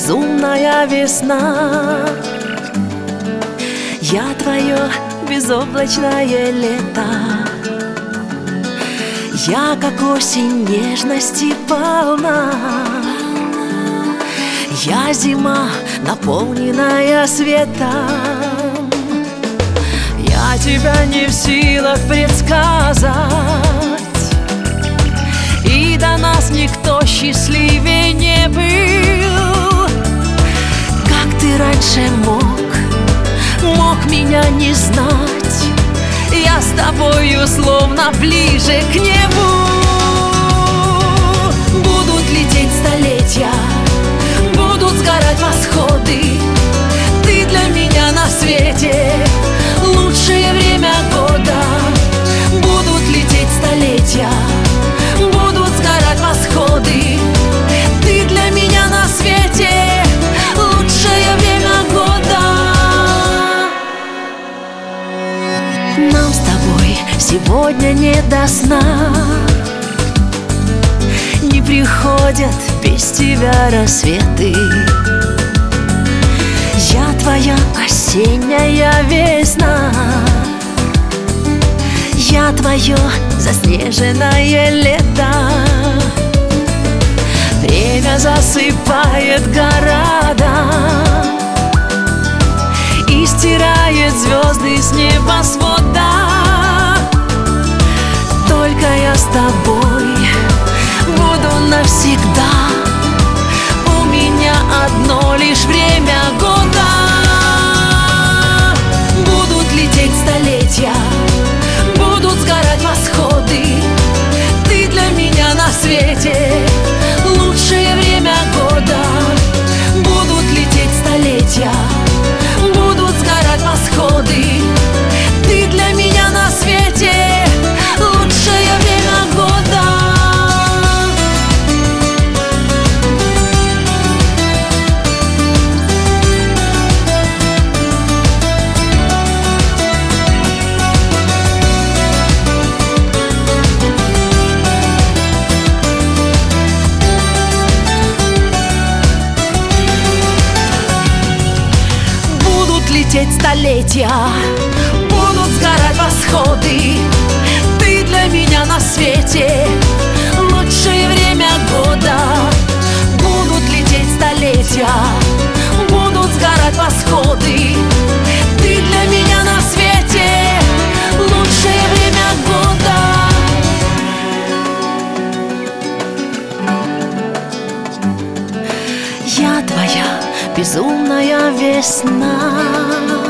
безумная весна. Я твое безоблачное лето. Я, как осень, нежности полна. Я зима, наполненная светом. Я тебя не в силах предсказать, и до нас никто счастливее не был. Как ты раньше мог меня не знать? Я с тобою словно ближе к небу. Будут лететь столетия, будут сгорать восходы. Ты для меня на свете лучшее время года. Будут лететь столетия, будут сгорать восходы. Ты для меня на свете лучшее время года. Нам с тобой сегодня не до сна. Не приходят без тебя рассветы. Я твоя осенняя весна. Я твое заснеженное лето. Время засыпает города и стирает звезды с небосвода. Только я с тобой буду навсегда. У меня одно лишь время года. Будут лететь столетия, будут сгорать восходы. Ты для меня на свете лучшее время года. Будут лететь столетия, будут сгорать восходы. Ты для меня на свете лучшее время года. Лететь столетия, будут сгорать восходы. Ты для меня на свете лучшее время года. Будут лететь столетия, будут сгорать восходы. Ты для меня на свете лучшее время года. Я твоя безумная весна.